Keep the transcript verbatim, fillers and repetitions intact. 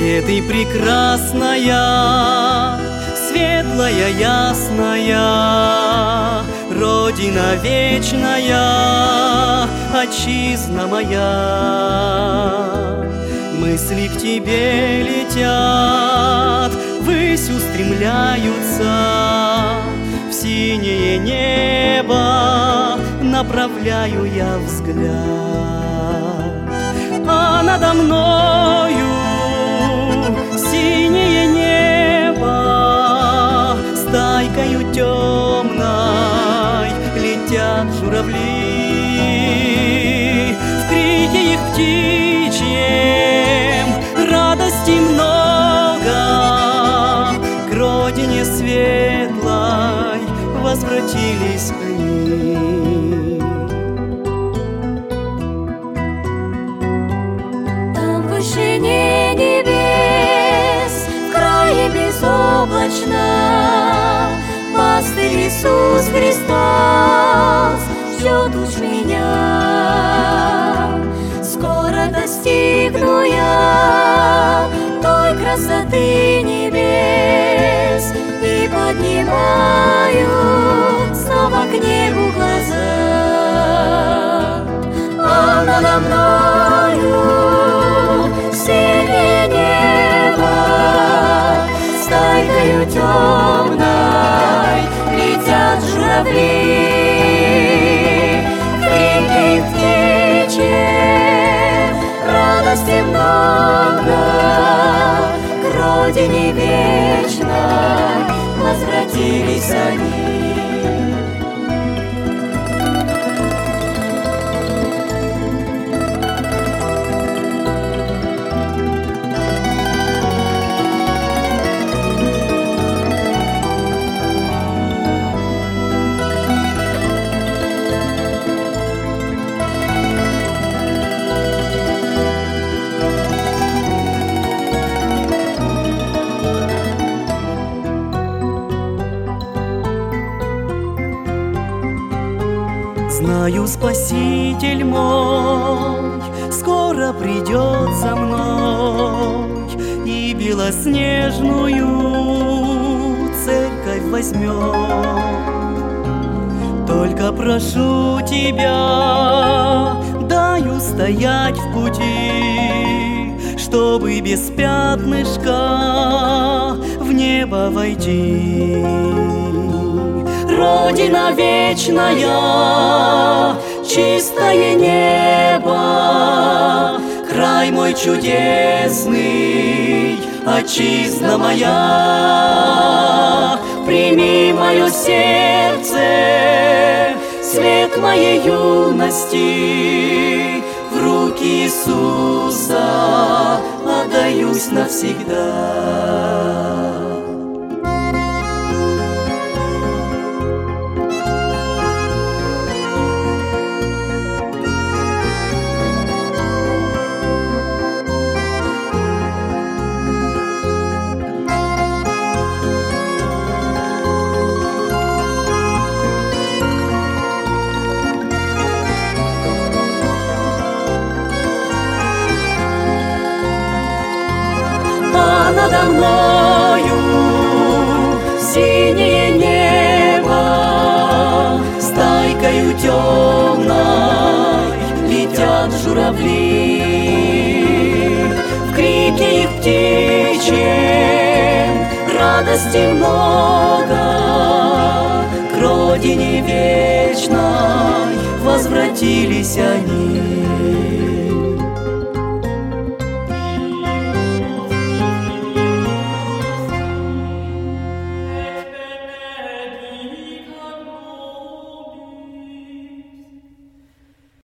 где ты прекрасная, светлая, ясная, Родина вечная, отчизна моя. Мысли к тебе летят, ввысь устремляются, в синее небо направляю я взгляд. А надо мною синее небо, стайкою темной летят журавли. В крике их птичьем радости много, к родине светлой возвратились они. Небес, в крае безоблачном, пастырь Иисус Христос ждет уж меня. Скоро достигну я той красоты небес и поднимаю снова к небу глаза. А надо мною синее небо, стайкою темной летят журавли. Крики птичьи, радости много, к родине вечной возвратились они. Знаю, Спаситель мой скоро придет за мной и белоснежную церковь возьмет. Только прошу тебя, дай устоять в пути, чтобы без пятнышка в небо войти. Родина вечная, чистое небо, край мой чудесный, отчизна моя. Прими мое сердце, свет моей юности, в руки Иисуса отдаюсь навсегда. А надо мною синее небо, стайкою темной летят журавли. В крике их птичьем радости много, к родине вечной возвратились они.